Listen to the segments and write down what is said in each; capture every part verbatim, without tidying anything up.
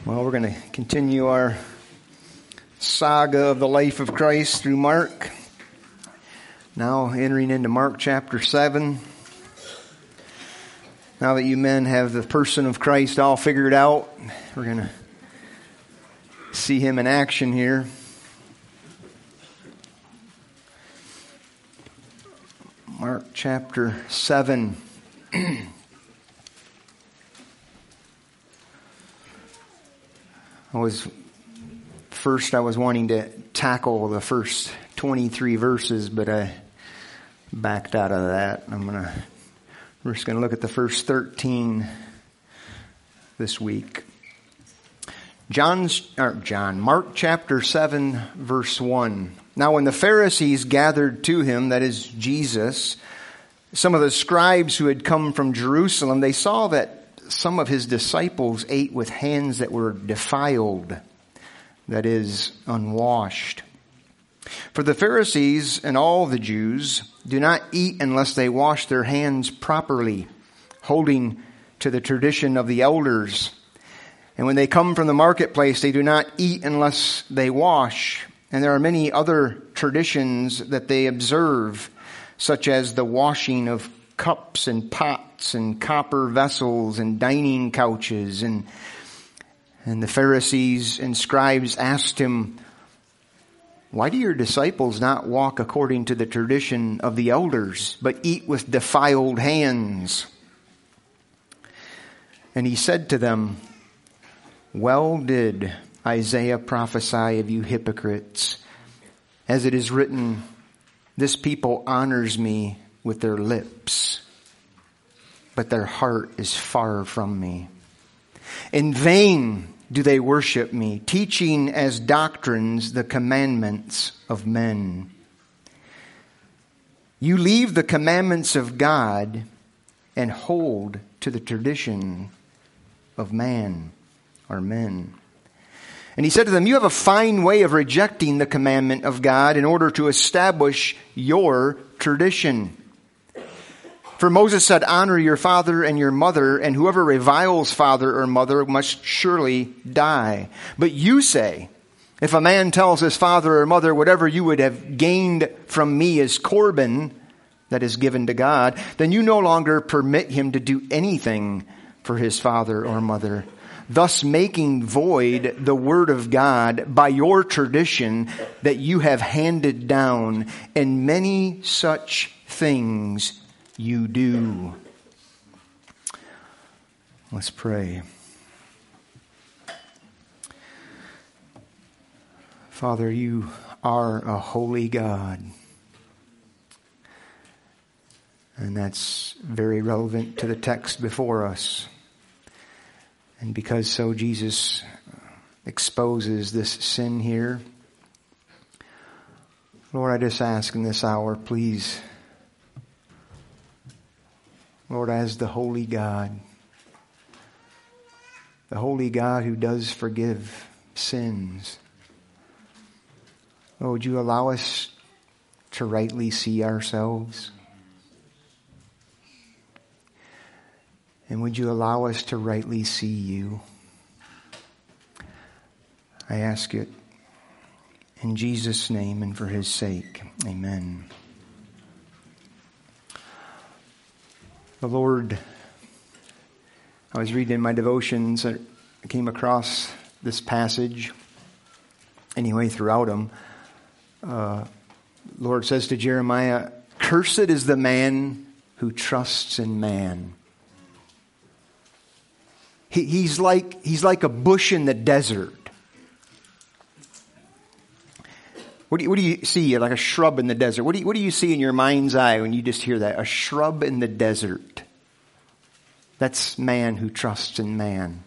Well, we're going to continue our saga of the life of Christ through Mark. Now entering into Mark chapter seven. Now that you men have the person of Christ all figured out, we're going to see him in action here. Mark chapter seven. I was first I was wanting to tackle the first twenty-three verses, but I backed out of that. I'm gonna we're just gonna look at the first thirteen this week. John's or John, Mark chapter seven, verse one. Now when the Pharisees gathered to him, that is Jesus, some of the scribes who had come from Jerusalem, they saw that some of his disciples ate with hands that were defiled, that is, unwashed. For the Pharisees and all the Jews do not eat unless they wash their hands properly, holding to the tradition of the elders. And when they come from the marketplace, they do not eat unless they wash. And there are many other traditions that they observe, such as the washing of cups and pots and copper vessels and dining couches. And, and the Pharisees and scribes asked him, "Why do your disciples not walk according to the tradition of the elders, but eat with defiled hands?" And he said to them, "Well did Isaiah prophesy of you hypocrites, as it is written, 'This people honors me with their lips, but their heart is far from me. In vain do they worship me, teaching as doctrines the commandments of men. You leave the commandments of God and hold to the tradition of man,'" or men. And he said to them, "You have a fine way of rejecting the commandment of God in order to establish your tradition. For Moses said, 'Honor your father and your mother,' and whoever reviles father or mother must surely die. But you say, 'If a man tells his father or mother, whatever you would have gained from me is Corban,' that is given to God, then you no longer permit him to do anything for his father or mother, thus making void the word of God by your tradition that you have handed down, and many such things you do." Let's pray. Father, you are a holy God. And that's very relevant to the text before us. And because so, Jesus exposes this sin here. Lord, I just ask in this hour, please, Lord, as the holy God, the holy God who does forgive sins, Lord, would you allow us to rightly see ourselves? And would you allow us to rightly see you? I ask it in Jesus' name and for his sake. Amen. The Lord, I was reading in my devotions, I came across this passage. Anyway, throughout them, uh, Lord says to Jeremiah, "Cursed is the man who trusts in man." He, he's like he's like a bush in the desert. What do you, what do you see? Like a shrub in the desert. What do you, what do you see in your mind's eye when you just hear that? A shrub in the desert. That's man who trusts in man.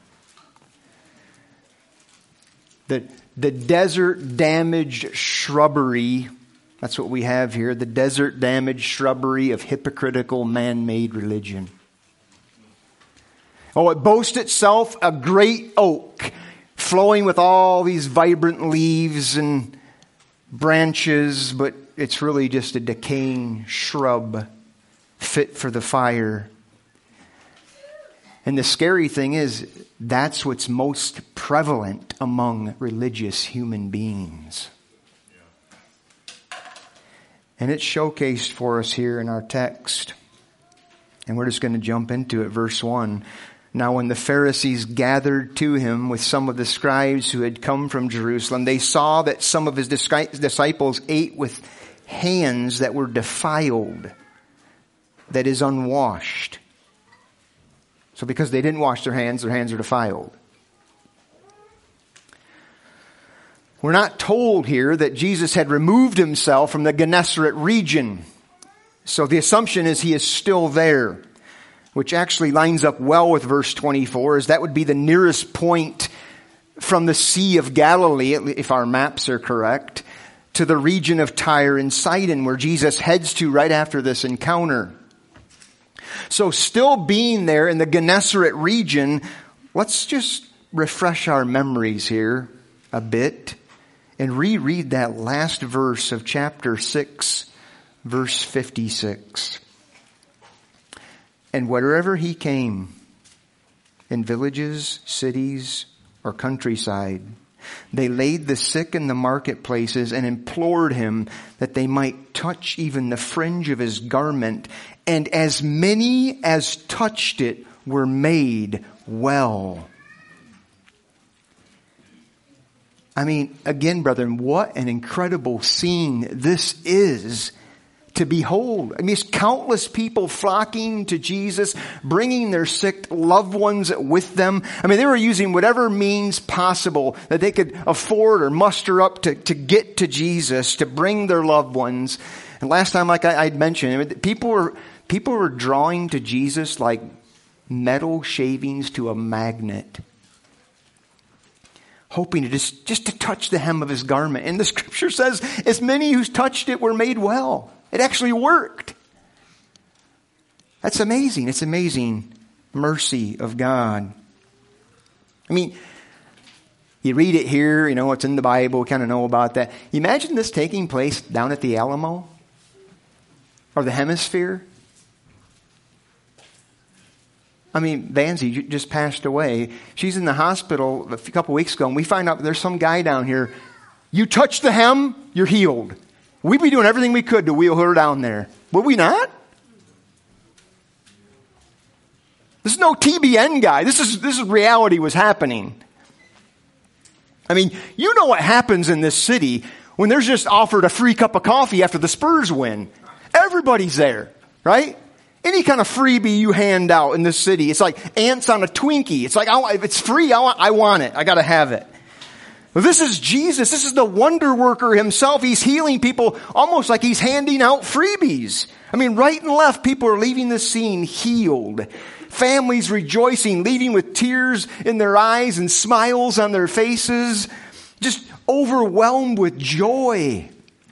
The, the desert damaged shrubbery, that's what we have here. The desert damaged shrubbery of hypocritical man-made religion. Oh, it boasts itself a great oak, flowing with all these vibrant leaves and branches, but it's really just a decaying shrub fit for the fire. And the scary thing is, that's what's most prevalent among religious human beings. And it's showcased for us here in our text. And we're just going to jump into it. Verse one. Now when the Pharisees gathered to him with some of the scribes who had come from Jerusalem, they saw that some of his disciples ate with hands that were defiled, that is, unwashed. So because they didn't wash their hands, their hands are defiled. We're not told here that Jesus had removed himself from the Gennesaret region. So the assumption is he is still there, which actually lines up well with verse twenty-four, as that would be the nearest point from the Sea of Galilee, if our maps are correct, to the region of Tyre and Sidon, where Jesus heads to right after this encounter. So still being there in the Gennesaret region, let's just refresh our memories here a bit and reread that last verse of chapter six, verse fifty-six. And wherever he came, in villages, cities, or countryside, they laid the sick in the marketplaces and implored him that they might touch even the fringe of his garment. And as many as touched it were made well. I mean, again, brethren, what an incredible scene this is to behold. I mean, it's countless people flocking to Jesus, bringing their sick loved ones with them. I mean, they were using whatever means possible that they could afford or muster up to, to get to Jesus, to bring their loved ones. And last time, like I, I'd mentioned, I mean, people were people were drawing to Jesus like metal shavings to a magnet, hoping to just, just to touch the hem of his garment. And the scripture says, as many who touched it were made well. It actually worked. That's amazing. It's amazing mercy of God. I mean, you read it here, you know, it's in the Bible, we kind of know about that. You imagine this taking place down at the Alamo or the Hemisphere. I mean, Vanzie just passed away. She's in the hospital a couple weeks ago, and we find out there's some guy down here. You touch the hem, you're healed. We'd be doing everything we could to wheel her down there. Would we not? This is no T B N guy. This is, this is reality was happening. I mean, you know what happens in this city when there's just offered a free cup of coffee after the Spurs win. Everybody's there, right? Any kind of freebie you hand out in this city, it's like ants on a Twinkie. It's like, I, if it's free, I want, I want it. I got to have it. Well, this is Jesus. This is the wonder worker himself. He's healing people almost like he's handing out freebies. I mean, right and left, people are leaving the scene healed. Families rejoicing, leaving with tears in their eyes and smiles on their faces, just overwhelmed with joy.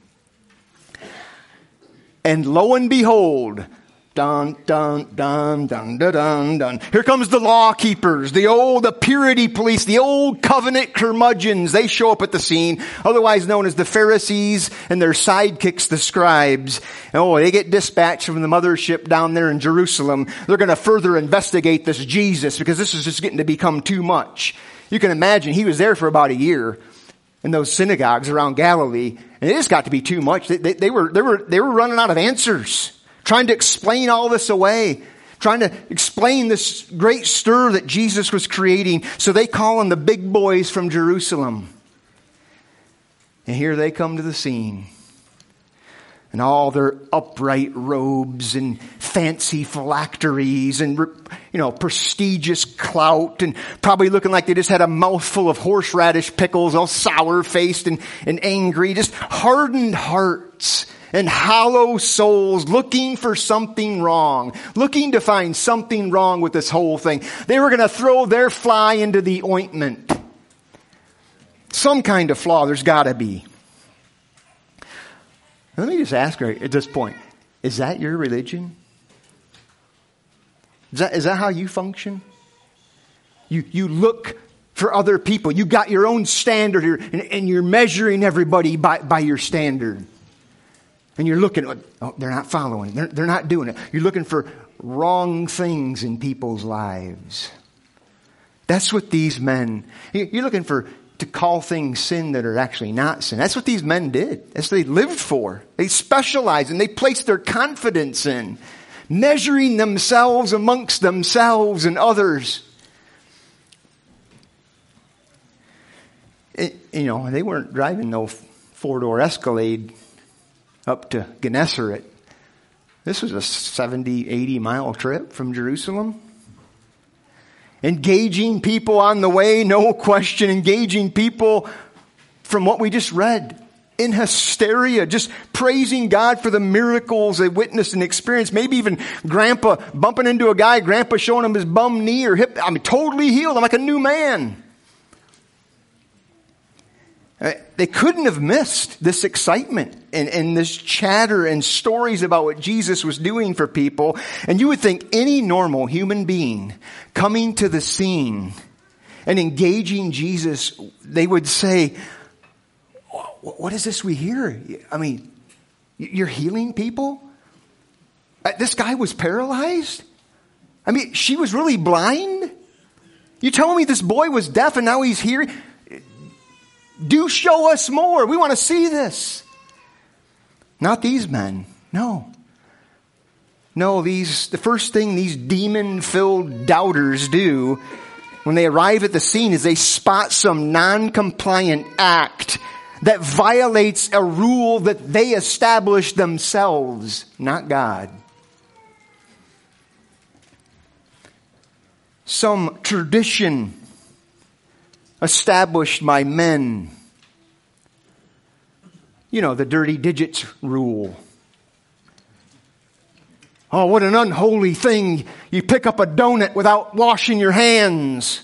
And lo and behold, dun, dun, dun, dun, dun, dun, dun. Here comes the law keepers, the old, the purity police, the old covenant curmudgeons. They show up at the scene, otherwise known as the Pharisees and their sidekicks, the scribes. And oh, they get dispatched from the mothership down there in Jerusalem. They're going to further investigate this Jesus because this is just getting to become too much. You can imagine he was there for about a year in those synagogues around Galilee, and it just got to be too much. They, they, they were, they were, they were running out of answers. Trying to explain all this away. Trying to explain this great stir that Jesus was creating. So they call in the big boys from Jerusalem. And here they come to the scene. And all their upright robes and fancy phylacteries and, you know, prestigious clout and probably looking like they just had a mouthful of horseradish pickles, all sour-faced and, and angry. Just hardened hearts. And hollow souls looking for something wrong, looking to find something wrong with this whole thing. They were going to throw their fly into the ointment. Some kind of flaw, there's got to be. Let me just ask her at this point, is that your religion? Is that, is that how you function? You, you look for other people. You got your own standard here, and, and you're measuring everybody by, by your standard. And you're looking, oh, they're not following. They're, they're not doing it. You're looking for wrong things in people's lives. That's what these men, you're looking for to call things sin that are actually not sin. That's what these men did. That's what they lived for. They specialized and they placed their confidence in, measuring themselves amongst themselves and others. It, you know, they weren't driving no four-door Escalade up to Gennesaret. This was a seventy, eighty mile trip from Jerusalem. Engaging people on the way, no question. Engaging people from what we just read in hysteria, just praising God for the miracles they witnessed and experienced. Maybe even Grandpa bumping into a guy, Grandpa showing him his bum knee or hip. I mean, totally healed. I'm like a new man. They couldn't have missed this excitement and, and this chatter and stories about what Jesus was doing for people. And you would think any normal human being coming to the scene and engaging Jesus, they would say, what is this we hear? I mean, you're healing people? This guy was paralyzed? I mean, she was really blind? You telling me this boy was deaf and now he's hearing? Do show us more. We want to see this. Not these men. No. No, these, the first thing these demon-filled doubters do when they arrive at the scene is they spot some non-compliant act that violates a rule that they established themselves, not God. Some tradition established by men. You know, the dirty digits rule. Oh, what an unholy thing. You pick up a donut without washing your hands.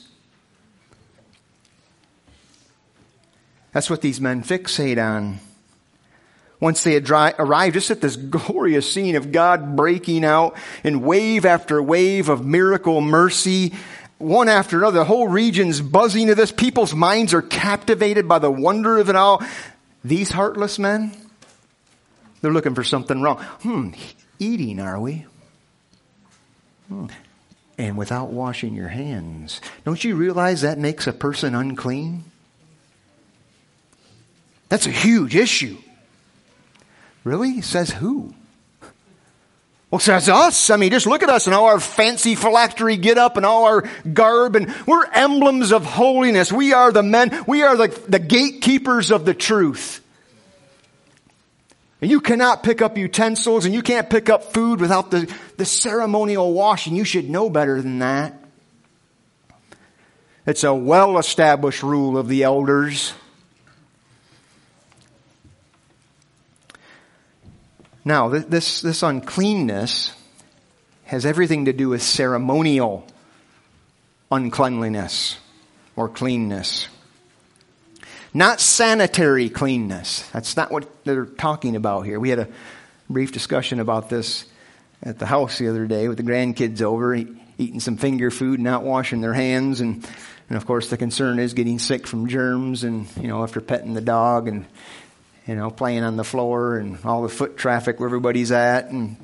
That's what these men fixate on. Once they had dry, arrived just at this glorious scene of God breaking out in wave after wave of miracle mercy, one after another, the whole region's buzzing to this. People's minds are captivated by the wonder of it all. These heartless men, they're looking for something wrong. Hmm, eating, are we? Hmm. And without washing your hands. Don't you realize that makes a person unclean? That's a huge issue. Really? Says who? Well, says us. I mean, just look at us and all our fancy phylactery get up and all our garb, and we're emblems of holiness. We are the men. We are the, the gatekeepers of the truth. And you cannot pick up utensils and you can't pick up food without the, the ceremonial washing. You should know better than that. It's a well-established rule of the elders. Now, this, this uncleanness has everything to do with ceremonial uncleanliness or cleanness. Not sanitary cleanness. That's not what they're talking about here. We had a brief discussion about this at the house the other day with the grandkids over, eating some finger food, not washing their hands. And, and of course, the concern is getting sick from germs and, you know, after petting the dog and you know, playing on the floor and all the foot traffic where everybody's at. And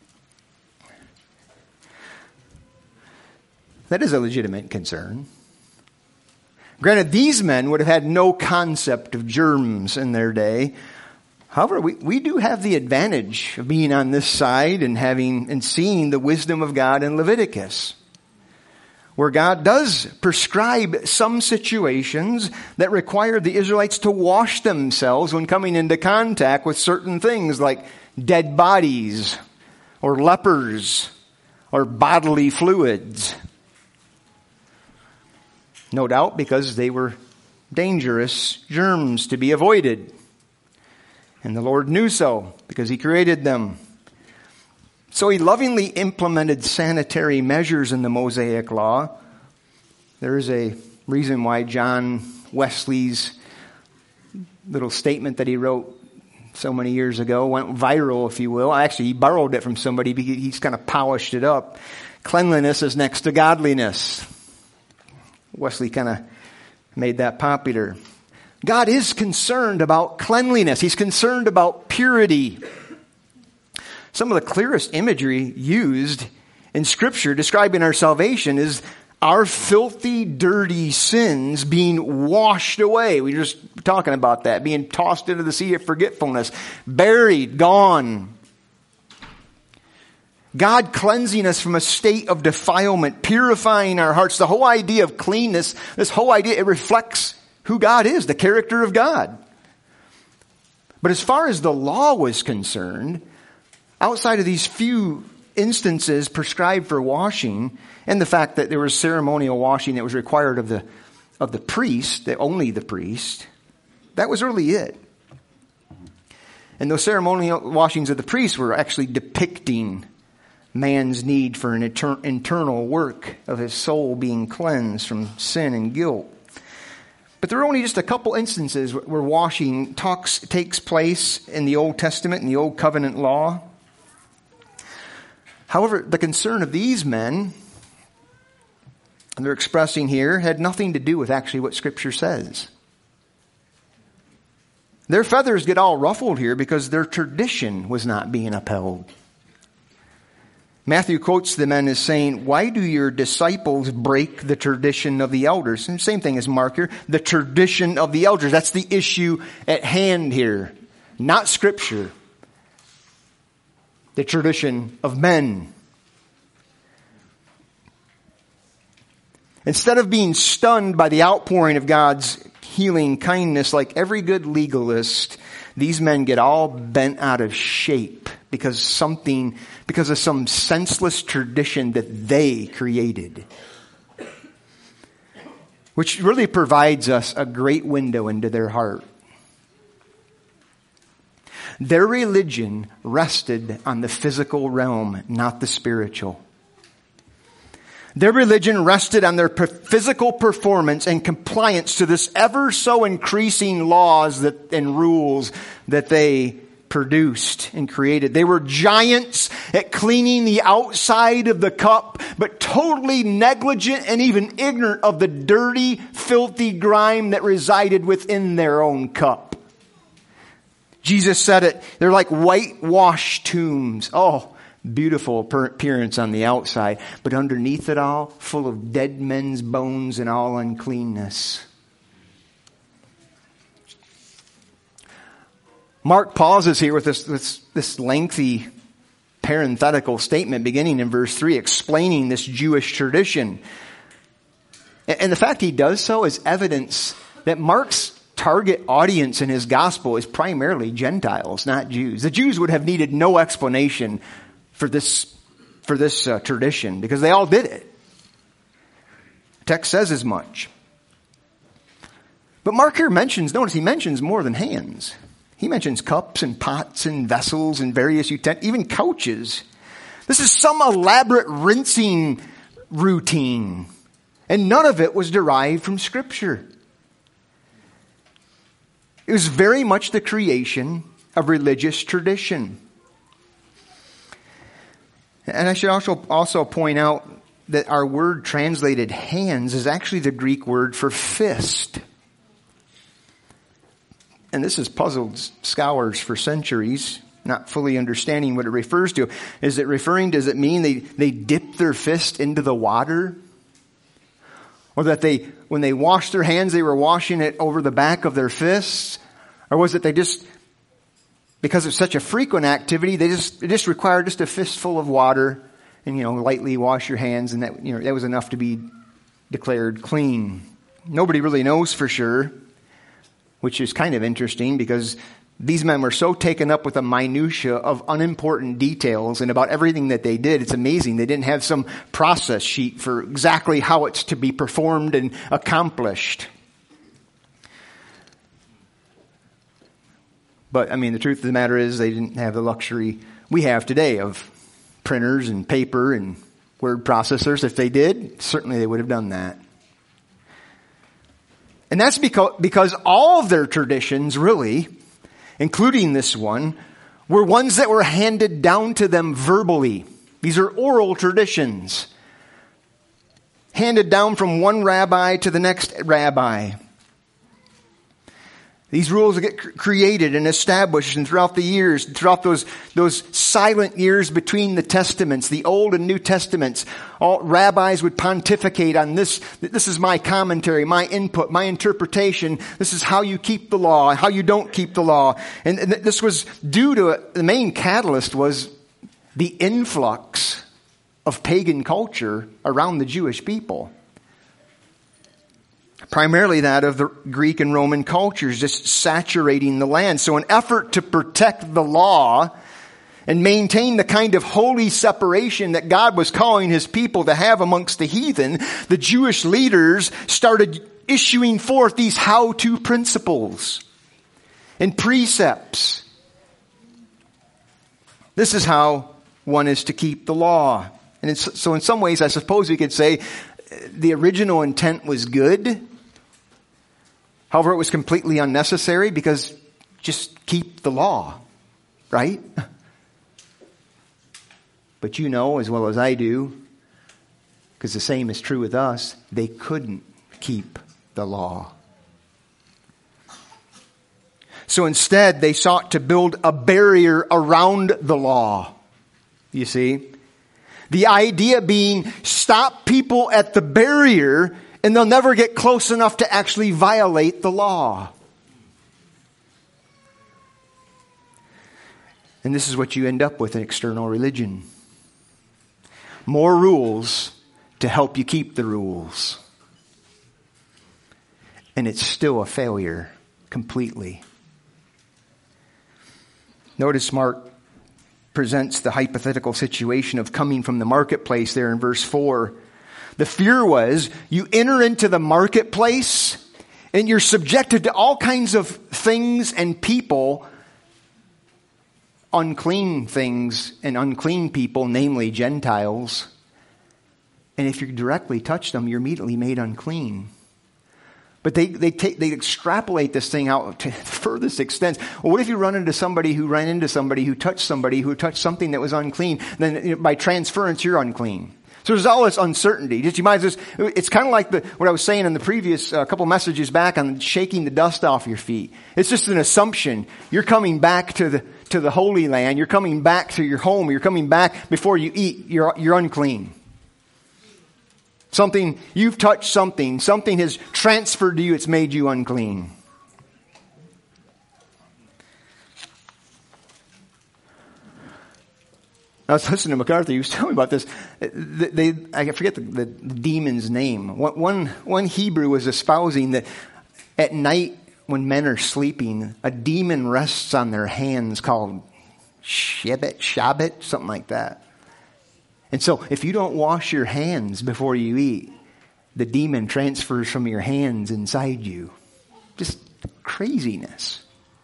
that is a legitimate concern. Granted, these men would have had no concept of germs in their day. However, we, we do have the advantage of being on this side and having and seeing the wisdom of God in Leviticus, where God does prescribe some situations that require the Israelites to wash themselves when coming into contact with certain things like dead bodies or lepers or bodily fluids. No doubt because they were dangerous germs to be avoided. And the Lord knew so because He created them. So He lovingly implemented sanitary measures in the Mosaic Law. There is a reason why John Wesley's little statement that he wrote so many years ago went viral, if you will. Actually, he borrowed it from somebody because he's kind of polished it up. Cleanliness is next to godliness. Wesley kind of made that popular. God is concerned about cleanliness. He's concerned about purity. Some of the clearest imagery used in Scripture describing our salvation is our filthy, dirty sins being washed away. We were just talking about that, being tossed into the sea of forgetfulness, buried, gone. God cleansing us from a state of defilement, purifying our hearts. The whole idea of cleanness, this whole idea, it reflects who God is, the character of God. But as far as the law was concerned, outside of these few instances prescribed for washing, and the fact that there was ceremonial washing that was required of the of the priest, that only the priest, that was really it. And those ceremonial washings of the priest were actually depicting man's need for an etern- internal work of his soul being cleansed from sin and guilt. But there are only just a couple instances where washing talks, takes place in the Old Testament and the Old Covenant law. However, the concern of these men, and they're expressing here, had nothing to do with actually what Scripture says. Their feathers get all ruffled here because their tradition was not being upheld. Matthew quotes the men as saying, "Why do your disciples break the tradition of the elders?" And same thing as Mark here, the tradition of the elders. That's the issue at hand here, not Scripture. The tradition of men. Instead of being stunned by the outpouring of God's healing kindness like every good legalist, these men get all bent out of shape because something, because of some senseless tradition that they created. Which really provides us a great window into their heart. Their religion rested on the physical realm, not the spiritual. Their religion rested on their physical performance and compliance to this ever so increasing laws that, and rules that they produced and created. They were giants at cleaning the outside of the cup, but totally negligent and even ignorant of the dirty, filthy grime that resided within their own cup. Jesus said it, they're like whitewashed tombs. Oh, beautiful appearance on the outside, but underneath it all, full of dead men's bones and all uncleanness. Mark pauses here with this, this, this lengthy parenthetical statement beginning in verse three, explaining this Jewish tradition. And the fact he does so is evidence that Mark's target audience in his gospel is primarily Gentiles, not Jews. The Jews would have needed no explanation for this, for this uh, tradition because they all did it. The text says as much. But Mark here mentions, notice he mentions more than hands. He mentions cups and pots and vessels and various utensils, even couches. This is some elaborate rinsing routine. And none of it was derived from Scripture. It was very much the creation of religious tradition. And I should also, also point out that our word translated hands is actually the Greek word for fist. And this has puzzled scholars for centuries, not fully understanding what it refers to. Is it referring, does it mean they, they dip their fist into the water? Or that they, when they washed their hands, they were washing it over the back of their fists? Or was it they just, because it's such a frequent activity, they just, it just required just a fistful of water and, you know, lightly wash your hands, and that, you know, that was enough to be declared clean. Nobody really knows for sure, which is kind of interesting because these men were so taken up with the minutia of unimportant details and about everything that they did. It's amazing. They didn't have some process sheet for exactly how it's to be performed and accomplished. But, I mean, the truth of the matter is they didn't have the luxury we have today of printers and paper and word processors. If they did, certainly they would have done that. And that's because, because all of their traditions, really, including this one, were ones that were handed down to them verbally. These are oral traditions, handed down from one rabbi to the next rabbi. These rules get cr- created and established, and throughout the years, throughout those, those silent years between the testaments, the Old and New Testaments, all rabbis would pontificate on this. This is my commentary, my input, my interpretation. This is how you keep the law, how you don't keep the law. And, and this was due to, a, the main catalyst was the influx of pagan culture around the Jewish people. Primarily that of the Greek and Roman cultures, just saturating the land. So an effort to protect the law and maintain the kind of holy separation that God was calling his people to have amongst the heathen, the Jewish leaders started issuing forth these how-to principles and precepts. This is how one is to keep the law. And it's, so in some ways, I suppose we could say the original intent was good. However, it was completely unnecessary because just keep the law, right? But you know as well as I do, because the same is true with us, they couldn't keep the law. So instead, they sought to build a barrier around the law. You see? The idea being, stop people at the barrier and they'll never get close enough to actually violate the law. And this is what you end up with in external religion. More rules to help you keep the rules. And it's still a failure completely. Notice Mark presents the hypothetical situation of coming from the marketplace there in verse four. The fear was you enter into the marketplace and you're subjected to all kinds of things and people, unclean things and unclean people, namely Gentiles. And if you directly touch them, you're immediately made unclean. But they they take they extrapolate this thing out to the furthest extent. Well, what if you run into somebody who ran into somebody who touched somebody who touched something that was unclean? Then you know, by transference, you're unclean. So there's all this uncertainty. Just you might just, it's kind of like the, what I was saying in the previous uh, couple messages back on shaking the dust off your feet. It's just an assumption. You're coming back to the to the Holy Land. You're coming back to your home. You're coming back before you eat. You're you're unclean. Something, you've touched something. Something has transferred to you. It's made you unclean. I was listening to MacArthur. He was telling me about this. They, they I forget the, the demon's name. One, one Hebrew was espousing that at night when men are sleeping, a demon rests on their hands called Shebet, Shabbat, something like that. And so if you don't wash your hands before you eat, the demon transfers from your hands inside you. Just craziness.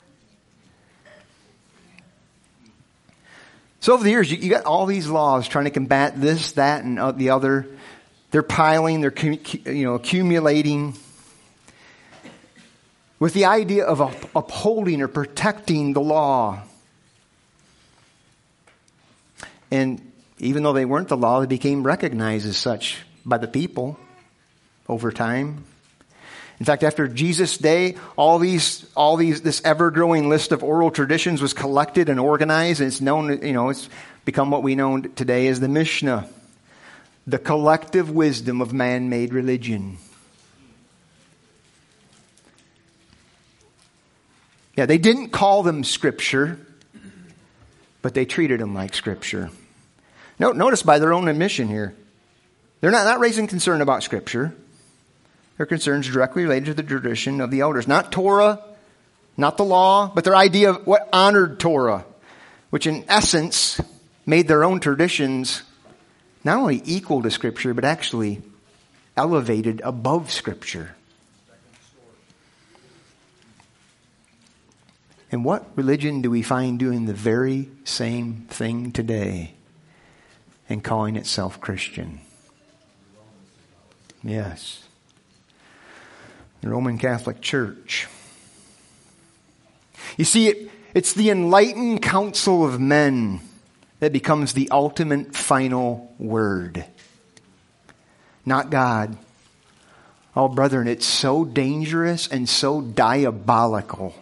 So over the years, you, you got all these laws trying to combat this, that, and uh, the other. They're piling, they're you know accumulating with the idea of up, upholding or protecting the law. And even though they weren't the law, they became recognized as such by the people over time. In fact, after Jesus' day, all these, all these, this ever-growing list of oral traditions was collected and organized, and it's known, you know, it's become what we know today as the Mishnah, the collective wisdom of man-made religion. Yeah, they didn't call them Scripture, but they treated them like Scripture. Notice by their own admission here, they're not, not raising concern about Scripture. Their concerns directly related to the tradition of the elders. Not Torah, not the law, but their idea of what honored Torah, which in essence made their own traditions not only equal to Scripture, but actually elevated above Scripture. And what religion do we find doing the very same thing today and calling itself Christian? Yes. The Roman Catholic Church. You see, it, it's the enlightened counsel of men that becomes the ultimate final word. Not God. Oh, brethren, it's so dangerous and so diabolical.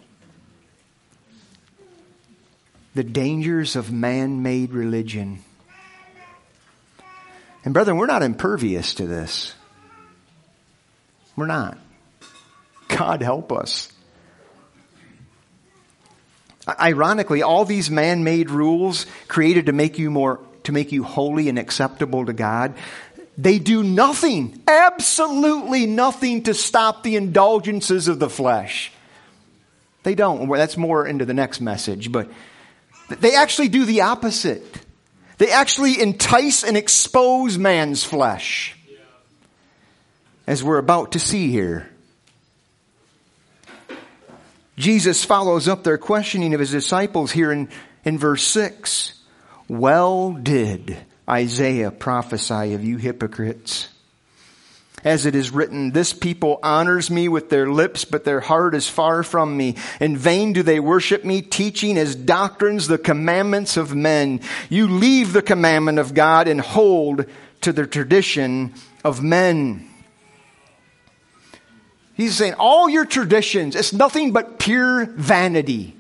The dangers of man-made religion. And brethren, we're not impervious to this. We're not. God help us. Ironically, all these man-made rules created to make you more, to make you holy and acceptable to God, they do nothing, absolutely nothing to stop the indulgences of the flesh. They don't. That's more into the next message, but they actually do the opposite. They actually entice and expose man's flesh, as we're about to see here. Jesus follows up their questioning of his disciples here in, in verse six. Well did Isaiah prophesy of you hypocrites. As it is written, this people honors me with their lips, but their heart is far from me. In vain do they worship me, teaching as doctrines the commandments of men. You leave the commandment of God and hold to the tradition of men. He's saying all your traditions, it's nothing but pure vanity.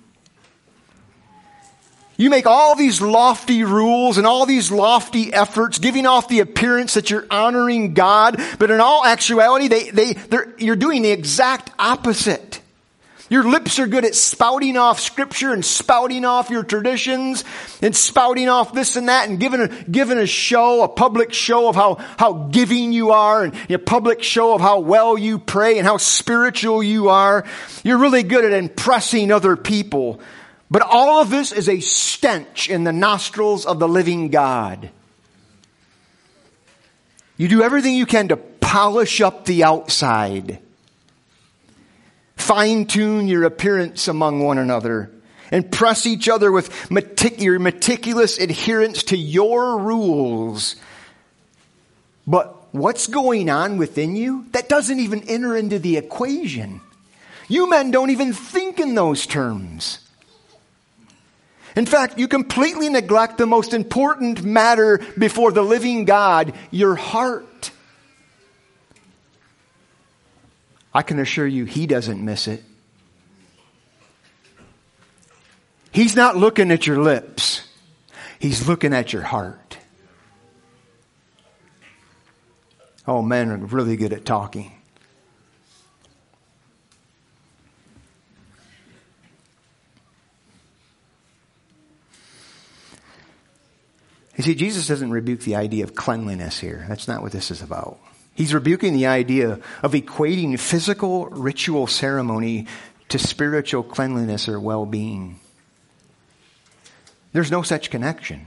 You make all these lofty rules and all these lofty efforts, giving off the appearance that you're honoring God, but in all actuality, they, they, they're, you're doing the exact opposite. Your lips are good at spouting off scripture and spouting off your traditions and spouting off this and that and giving a, giving a show, a public show of how, how giving you are and a public show of how well you pray and how spiritual you are. You're really good at impressing other people. But all of this is a stench in the nostrils of the living God. You do everything you can to polish up the outside. Fine-tune your appearance among one another. Impress each other with metic- your meticulous adherence to your rules. But what's going on within you? That doesn't even enter into the equation. You men don't even think in those terms. In fact, you completely neglect the most important matter before the living God, your heart. I can assure you, He doesn't miss it. He's not looking at your lips. He's looking at your heart. Oh, men are really good at talking. You see, Jesus doesn't rebuke the idea of cleanliness here. That's not what this is about. He's rebuking the idea of equating physical ritual ceremony to spiritual cleanliness or well-being. There's no such connection.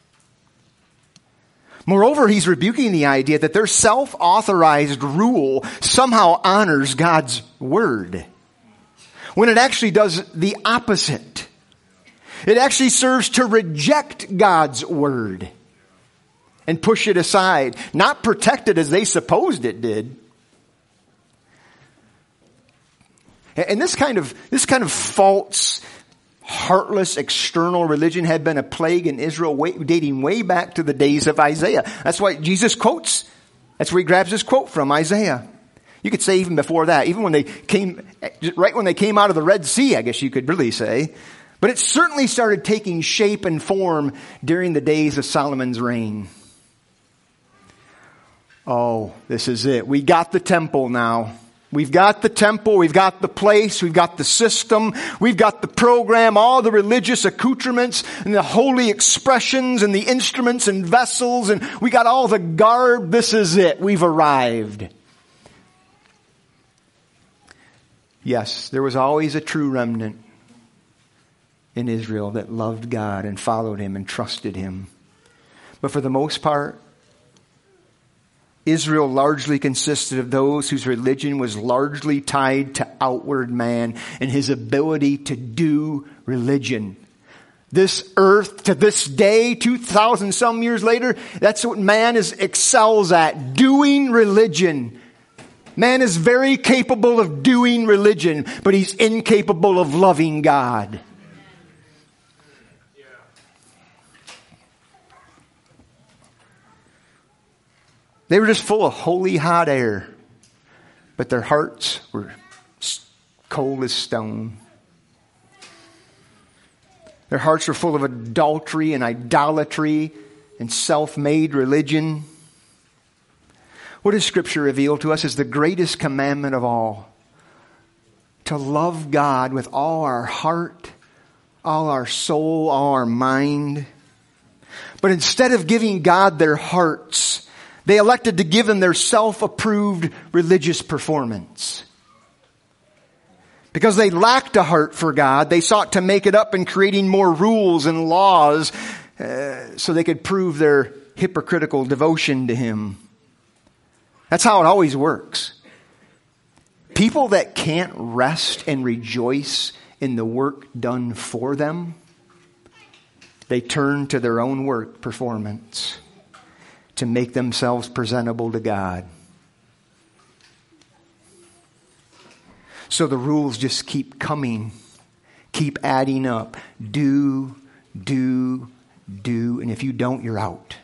Moreover, he's rebuking the idea that their self-authorized rule somehow honors God's word, when it actually does the opposite. It actually serves to reject God's word and push it aside, not protect it as they supposed it did. And this kind of, this kind of false, heartless, external religion had been a plague in Israel way, dating way back to the days of Isaiah. That's why Jesus quotes, that's where he grabs his quote from, Isaiah. You could say even before that, even when they came, right when they came out of the Red Sea, I guess you could really say. But it certainly started taking shape and form during the days of Solomon's reign. Oh, this is it. We got the temple now. We've got the temple, we've got the place, we've got the system, we've got the program, all the religious accoutrements and the holy expressions and the instruments and vessels, and we got all the garb. This is it. We've arrived. Yes, there was always a true remnant in Israel that loved God and followed Him and trusted Him. But for the most part, Israel largely consisted of those whose religion was largely tied to outward man and his ability to do religion. This earth, to this day, two thousand some years later, that's what man is excels at, doing religion. Man is very capable of doing religion, but he's incapable of loving God. They were just full of holy hot air. but their hearts were cold as stone. Their hearts were full of adultery and idolatry and self-made religion. What does Scripture reveal to us is the greatest commandment of all? To love God with all our heart, all our soul, all our mind. But instead of giving God their hearts, they elected to give Him their self-approved religious performance. Because they lacked a heart for God, they sought to make it up in creating more rules and laws uh, so they could prove their hypocritical devotion to Him. That's how it always works. People that can't rest and rejoice in the work done for them, they turn to their own work performance to make themselves presentable to God. So the rules just keep coming, keep adding up. Do, do, do, and if you don't, you're out.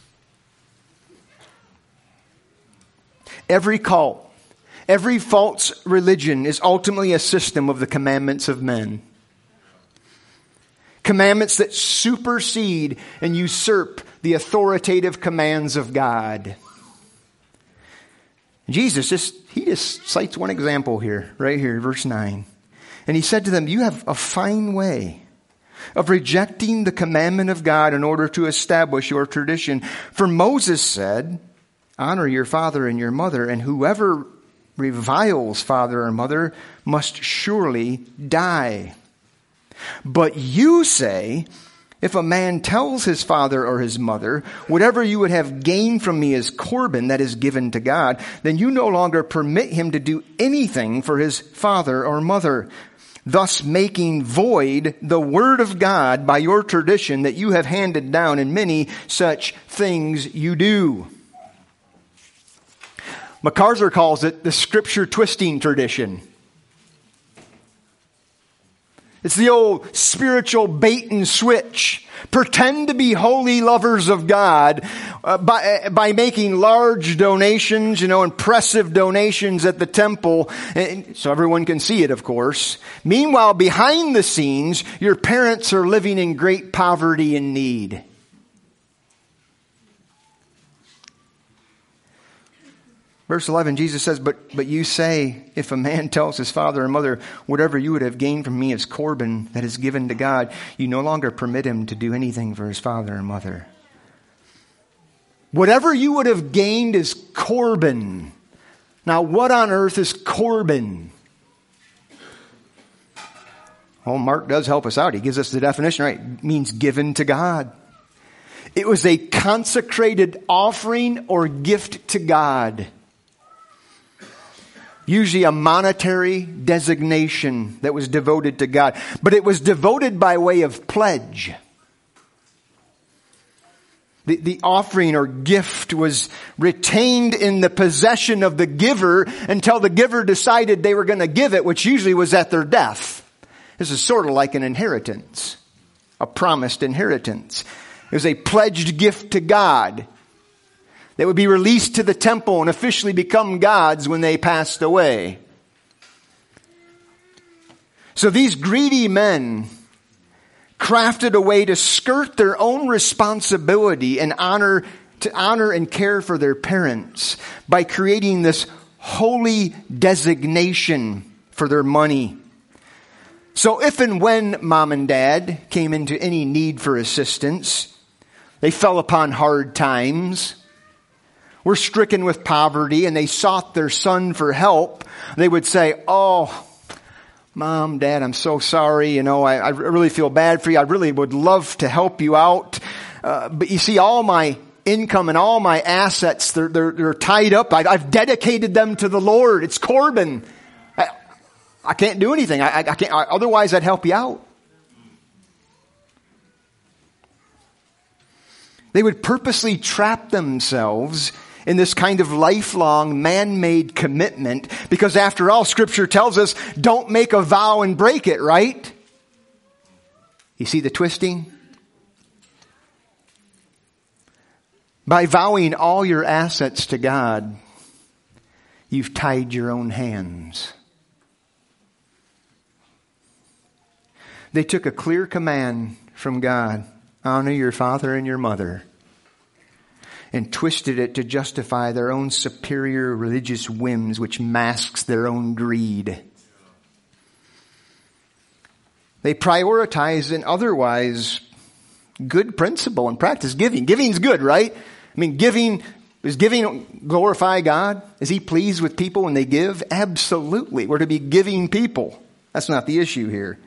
Every cult, every false religion is ultimately a system of the commandments of men. Commandments that supersede and usurp the authoritative commands of God. Jesus just, he just cites one example here, right here, verse nine. And he said to them, you have a fine way of rejecting the commandment of God in order to establish your tradition. For Moses said, honor your father and your mother, and whoever reviles father or mother must surely die. But you say, if a man tells his father or his mother, whatever you would have gained from me is Corban, that is given to God, then you no longer permit him to do anything for his father or mother, thus making void the word of God by your tradition that you have handed down, and many such things you do. MacArthur calls it the scripture twisting tradition. It's the old spiritual bait and switch. Pretend to be holy lovers of God uh, by, by making large donations, you know, impressive donations at the temple, and, so everyone can see it, of course. Meanwhile, behind the scenes, your parents are living in great poverty and need. Verse eleven, Jesus says, but, but you say, if a man tells his father or mother, whatever you would have gained from me is Corban, that is given to God, you no longer permit him to do anything for his father or mother. Whatever you would have gained is Corban. Now, what on earth is Corban? Well, Mark does help us out. He gives us the definition, right? It means given to God. It was a consecrated offering or gift to God. Usually a monetary designation that was devoted to God. But it was devoted by way of pledge. The, the offering or gift was retained in the possession of the giver until the giver decided they were going to give it, which usually was at their death. This is sort of like an inheritance, a promised inheritance. It was a pledged gift to God that would be released to the temple and officially become God's when they passed away. So these greedy men crafted a way to skirt their own responsibility and honor, to honor and care for their parents by creating this holy designation for their money. So if and when mom and dad came into any need for assistance, they fell upon hard times, were stricken with poverty, and they sought their son for help, they would say, oh, Mom, Dad, I'm so sorry. You know, I, I really feel bad for you. I really would love to help you out. Uh, but you see, all my income and all my assets, they're, they're, they're tied up. I, I've dedicated them to the Lord. It's Corban. I, I can't do anything. I, I can't, I, otherwise I'd help you out. They would purposely trap themselves in this kind of lifelong man-made commitment, because after all, Scripture tells us, don't make a vow and break it, right? You see the twisting? By vowing all your assets to God, you've tied your own hands. They took a clear command from God, honor your father and your mother, and twisted it to justify their own superior religious whims, which masks their own greed. They prioritize an otherwise good principle and practice, giving. Giving's good, right? I mean, giving, does giving glorify God? Is He pleased with people when they give? Absolutely. We're to be giving people. That's not the issue here.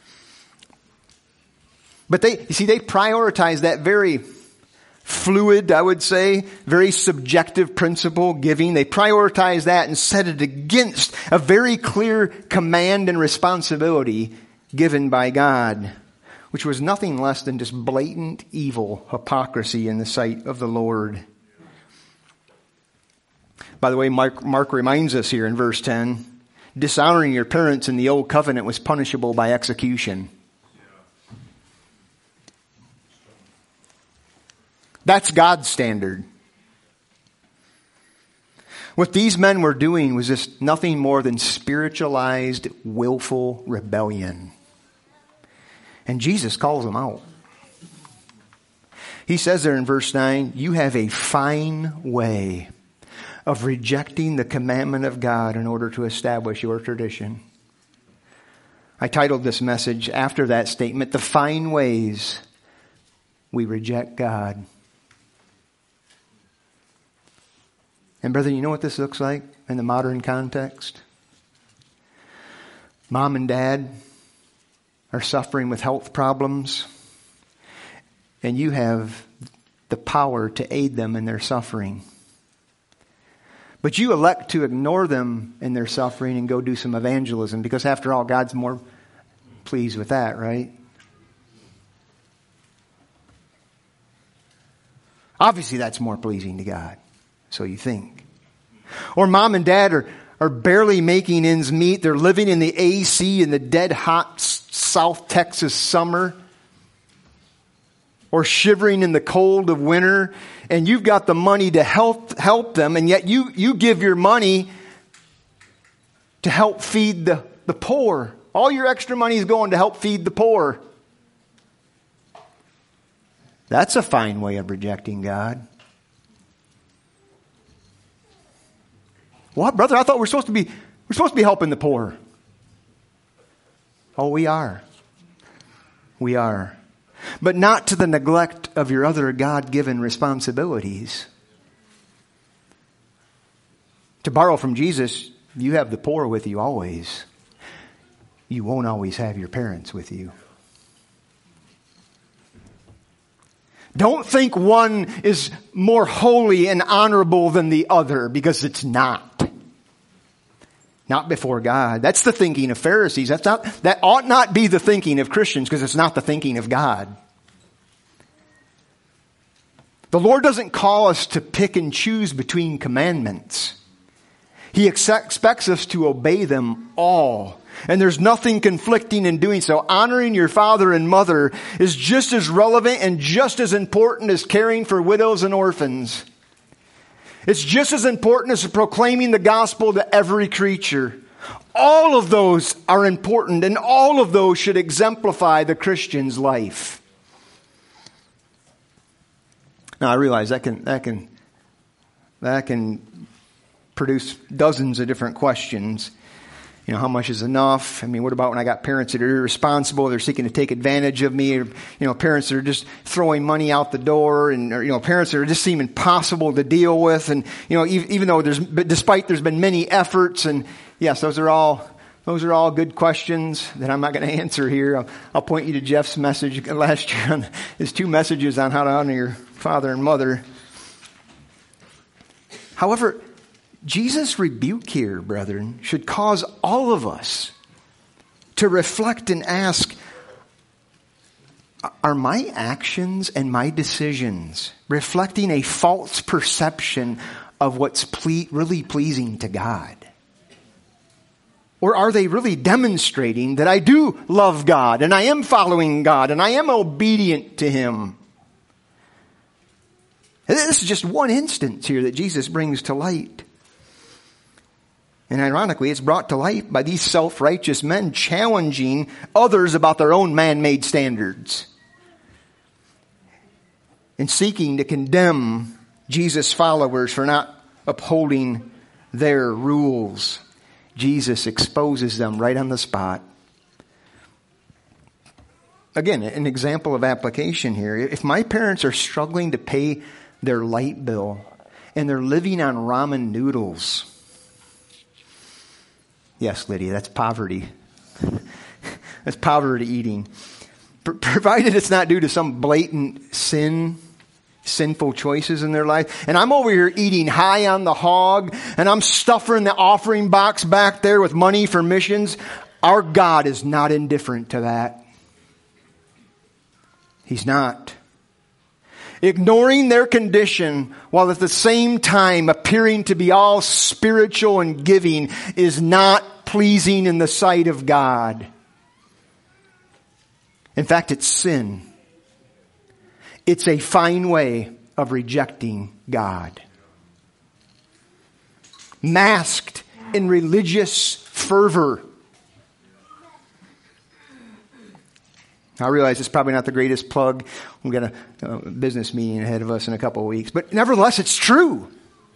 But they, you see, they prioritize that very fluid, I would say, very subjective principle, giving. They prioritize that and set it against a very clear command and responsibility given by God, which was nothing less than just blatant evil, hypocrisy in the sight of the Lord. By the way, Mark, Mark reminds us here in verse ten, dishonoring your parents in the old covenant was punishable by execution. That's God's standard. What these men were doing was just nothing more than spiritualized, willful rebellion. And Jesus calls them out. He says there in verse nine, you have a fine way of rejecting the commandment of God in order to establish your tradition. I titled this message after that statement, The Fine Ways We Reject God. And brother, you know what this looks like in the modern context? Mom and dad are suffering with health problems, and you have the power to aid them in their suffering. But you elect to ignore them in their suffering and go do some evangelism, because after all, God's more pleased with that, right? Obviously, that's more pleasing to God. So you think. Or mom and dad are, are barely making ends meet. They're living in the A C in the dead hot South Texas summer. Or shivering in the cold of winter. And you've got the money to help help them. And yet you, you give your money to help feed the, the poor. All your extra money is going to help feed the poor. That's a fine way of rejecting God. What, brother? I thought we're supposed to be we're supposed to be helping the poor. Oh, we are. We are. But not to the neglect of your other God-given responsibilities. To borrow from Jesus, you have the poor with you always. You won't always have your parents with you. Don't think one is more holy and honorable than the other, because it's not. Not before God. That's the thinking of Pharisees. That's not, that ought not be the thinking of Christians, because it's not the thinking of God. The Lord doesn't call us to pick and choose between commandments. He ex- expects us to obey them all. And there's nothing conflicting in doing so. Honoring your father and mother is just as relevant and just as important as caring for widows and orphans. It's just as important as proclaiming the gospel to every creature. All of those are important, and all of those should exemplify the Christian's life. Now I realize that can that can that can produce dozens of different questions. You know, how much is enough? I mean, what about when I got parents that are irresponsible? They're seeking to take advantage of me. Or, you know, parents that are just throwing money out the door, and or, you know, parents that are just seem impossible to deal with. And you know, even, even though there's, but despite there's been many efforts, and yes, those are all those are all good questions that I'm not going to answer here. I'll, I'll point you to Jeff's message last year on his two messages on how to honor your father and mother. However, Jesus' rebuke here, brethren, should cause all of us to reflect and ask, are my actions and my decisions reflecting a false perception of what's ple- really pleasing to God? Or are they really demonstrating that I do love God and I am following God and I am obedient to Him? And this is just one instance here that Jesus brings to light. And ironically, it's brought to light by these self-righteous men challenging others about their own man-made standards and seeking to condemn Jesus' followers for not upholding their rules. Jesus exposes them right on the spot. Again, an example of application here. If my parents are struggling to pay their light bill and they're living on ramen noodles, yes, Lydia, that's poverty. That's poverty eating. P- provided it's not due to some blatant sin, sinful choices in their life. And I'm over here eating high on the hog, and I'm stuffing the offering box back there with money for missions. Our God is not indifferent to that. He's not. Ignoring their condition while at the same time appearing to be all spiritual and giving is not pleasing in the sight of God. In fact, it's sin. It's a fine way of rejecting God. Masked in religious fervor. I realize it's probably not the greatest plug. We've got a, a business meeting ahead of us in a couple of weeks. But nevertheless, it's true.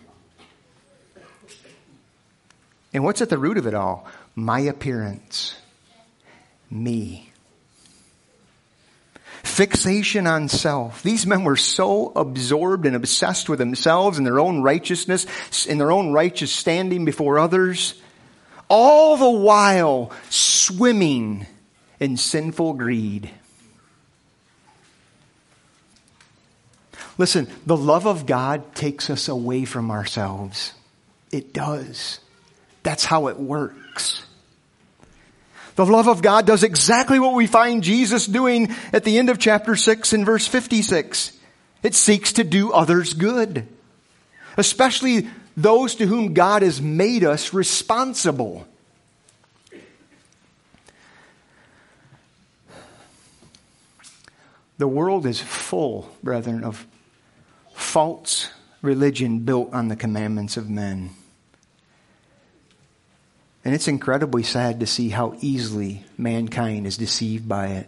And what's at the root of it all? My appearance. Me. Fixation on self. These men were so absorbed and obsessed with themselves and their own righteousness, in their own righteous standing before others, all the while swimming in sinful greed. Listen, the love of God takes us away from ourselves. It does. That's how it works. The love of God does exactly what we find Jesus doing at the end of chapter six in verse fifty-six. It seeks to do others good, especially those to whom God has made us responsible. The world is full, brethren, of false religion built on the commandments of men. And it's incredibly sad to see how easily mankind is deceived by it.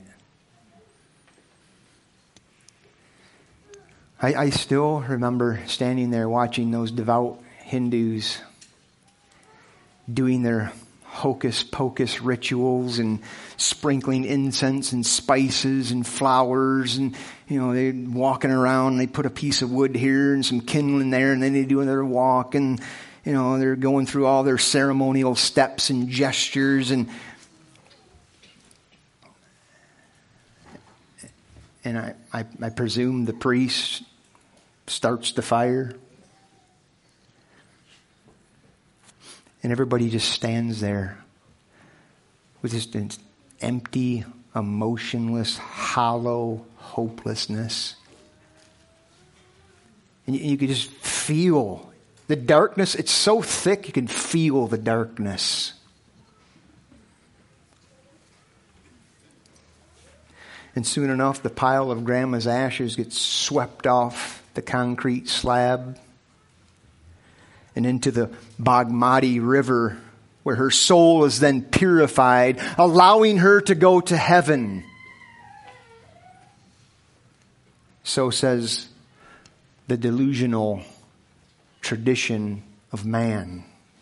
I, I still remember standing there watching those devout Hindus doing their hocus pocus rituals and sprinkling incense and spices and flowers, and you know, they're walking around and they put a piece of wood here and some kindling there, and then they do another walk, and you know, they're going through all their ceremonial steps and gestures, and and I, I, I presume the priest starts the fire. And everybody just stands there with just an empty, emotionless, hollow hopelessness. And you, you could just feel the darkness. It's so thick you can feel the darkness. And soon enough, the pile of grandma's ashes gets swept off the concrete slab and into the Bagmati River, where her soul is then purified, allowing her to go to heaven. So says the delusional tradition of man.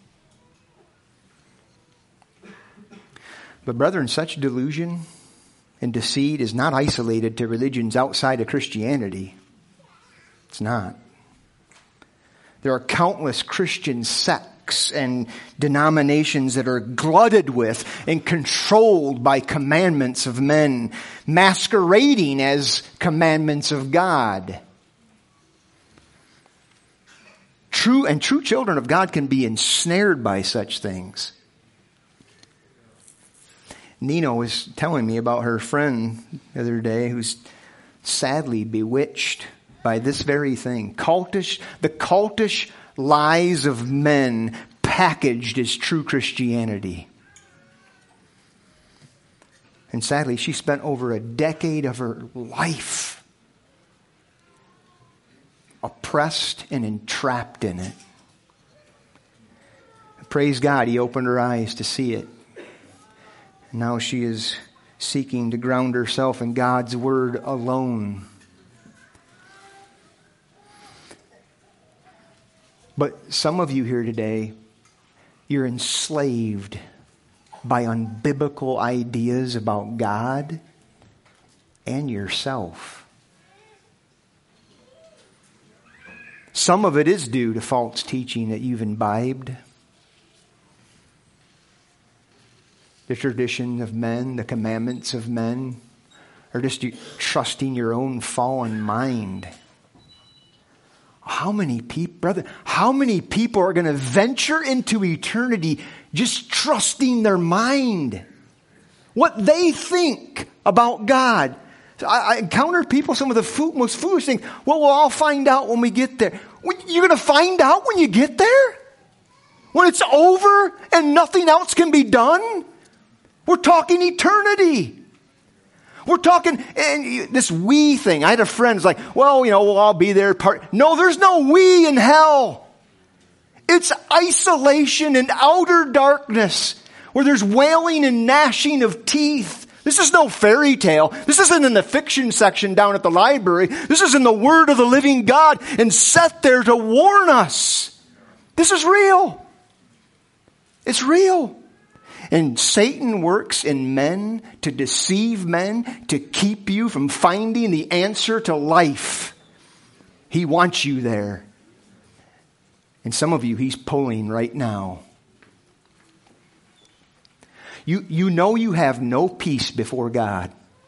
But brethren, such delusion and deceit is not isolated to religions outside of Christianity. It's not. There are countless Christian sects and denominations that are glutted with and controlled by commandments of men, masquerading as commandments of God. True and true children of God can be ensnared by such things. Nina was telling me about her friend the other day who's sadly bewitched by this very thing. Cultish, the cultish lies of men packaged as true Christianity. And sadly, she spent over a decade of her life oppressed and entrapped in it. Praise God, He opened her eyes to see it. Now she is seeking to ground herself in God's Word alone. But some of you here today, you're enslaved by unbiblical ideas about God and yourself. Some of it is due to false teaching that you've imbibed. The tradition of men, the commandments of men, or just you trusting your own fallen mind. How many people, brother, how many people are going to venture into eternity just trusting their mind? What they think about God. I, I encounter people, some of the fo- most foolish things. Well, we'll all find out when we get there. You're going to find out when you get there? When it's over and nothing else can be done? We're talking eternity. We're talking and this we thing. I had a friend who's like, well, you know, we'll all be there. Part. No, there's no we in hell. It's isolation and outer darkness where there's wailing and gnashing of teeth. This is no fairy tale. This isn't in the fiction section down at the library. This is in the Word of the living God and set there to warn us. This is real. It's real. And Satan works in men to deceive men, to keep you from finding the answer to life. He wants you there. And some of you, he's pulling right now. You, you know you have no peace before God.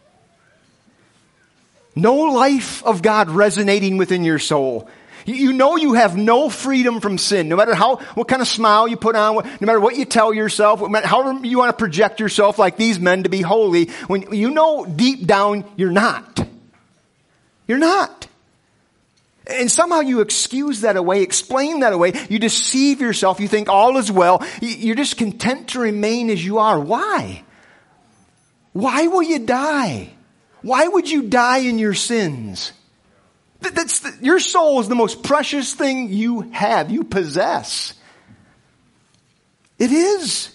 No life of God resonating within your soul. You know you have no freedom from sin. No matter how, what kind of smile you put on, no matter what you tell yourself, no matter however you want to project yourself like these men to be holy, when you know deep down you're not. You're not. And somehow you excuse that away, explain that away. You deceive yourself. You think all is well. You're just content to remain as you are. Why? Why will you die? Why would you die in your sins? That's the, your soul is the most precious thing you have, you possess. It is.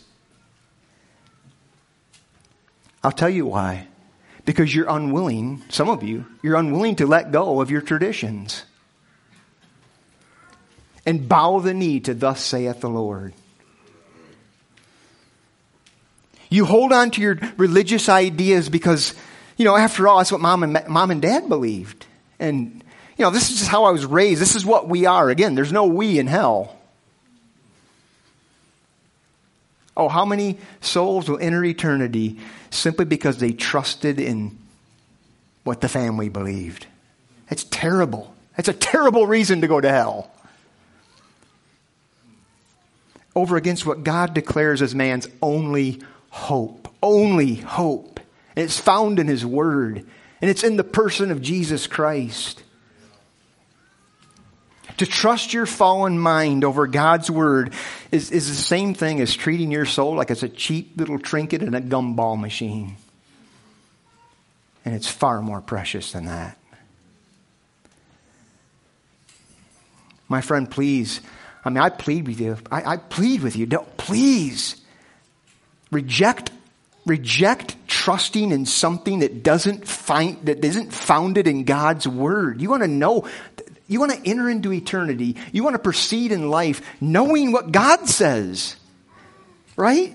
I'll tell you why. Because you're unwilling, some of you, you're unwilling to let go of your traditions. And bow the knee to thus saith the Lord. You hold on to your religious ideas because, you know, after all, that's what mom and mom and dad believed. And, you know, this is just how I was raised. This is what we are. Again, there's no we in hell. Oh, how many souls will enter eternity simply because they trusted in what the family believed? That's terrible. That's a terrible reason to go to hell. Over against what God declares as man's only hope. Only hope. And it's found in His Word. And it's in the person of Jesus Christ. To trust your fallen mind over God's Word is, is the same thing as treating your soul like it's a cheap little trinket in a gumball machine. And it's far more precious than that. My friend, please, I mean, I plead with you. I, I plead with you. Don't, please reject, reject trusting in something that doesn't find, that isn't founded in God's Word. You want to know, you want to enter into eternity. You want to proceed in life knowing what God says, right?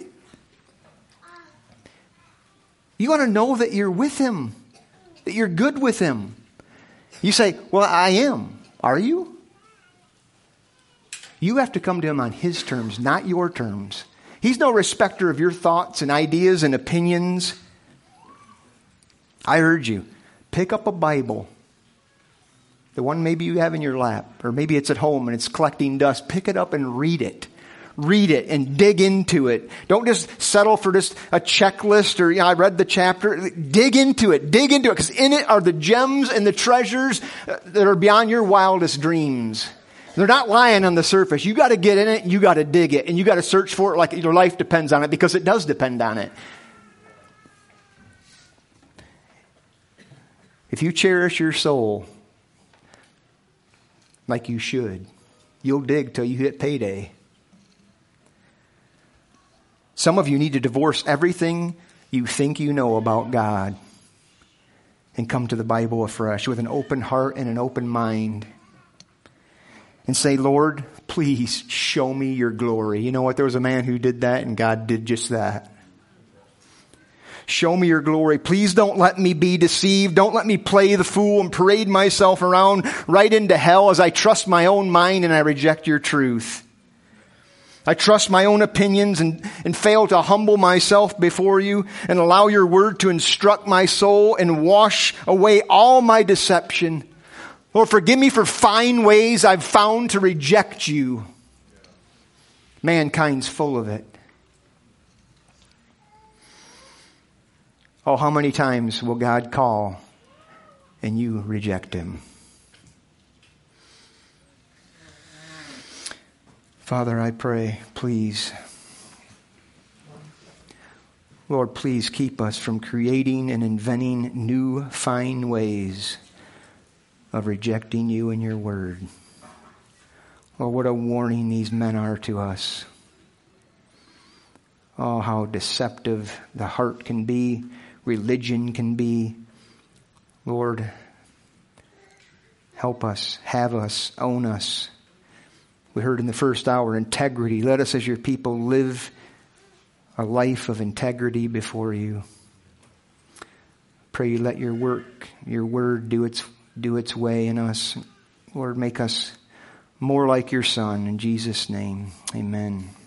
You want to know that you're with Him, that you're good with Him. You say, well, I am. Are you? You have to come to Him on His terms, not your terms. He's no respecter of your thoughts and ideas and opinions. I urge you, pick up a Bible. The one maybe you have in your lap, or maybe it's at home and it's collecting dust. Pick it up and read it. Read it and dig into it. Don't just settle for just a checklist or, you know, I read the chapter. Dig into it. Dig into it, because in it are the gems and the treasures that are beyond your wildest dreams. They're not lying on the surface. You got to get in it. You got to dig it. And you got to search for it like your life depends on it, because it does depend on it. If you cherish your soul like you should, you'll dig till you hit payday. Some of you need to divorce everything you think you know about God and come to the Bible afresh with an open heart and an open mind. And say, Lord, please show me your glory. You know what? There was a man who did that, and God did just that. Show me your glory. Please don't let me be deceived. Don't let me play the fool and parade myself around right into hell as I trust my own mind and I reject your truth. I trust my own opinions and, and fail to humble myself before you and allow your word to instruct my soul and wash away all my deception. Lord, forgive me for fine ways I've found to reject you. Mankind's full of it. Oh, how many times will God call and you reject him? Father, I pray, please, Lord, please keep us from creating and inventing new fine ways of rejecting you and your word. Oh, what a warning these men are to us. Oh, how deceptive the heart can be, religion can be. Lord, help us, have us, own us. We heard in the first hour, integrity. Let us as your people live a life of integrity before you. Pray you let your work, your word do its do its way in us. Lord, make us more like your Son. In Jesus' name, amen.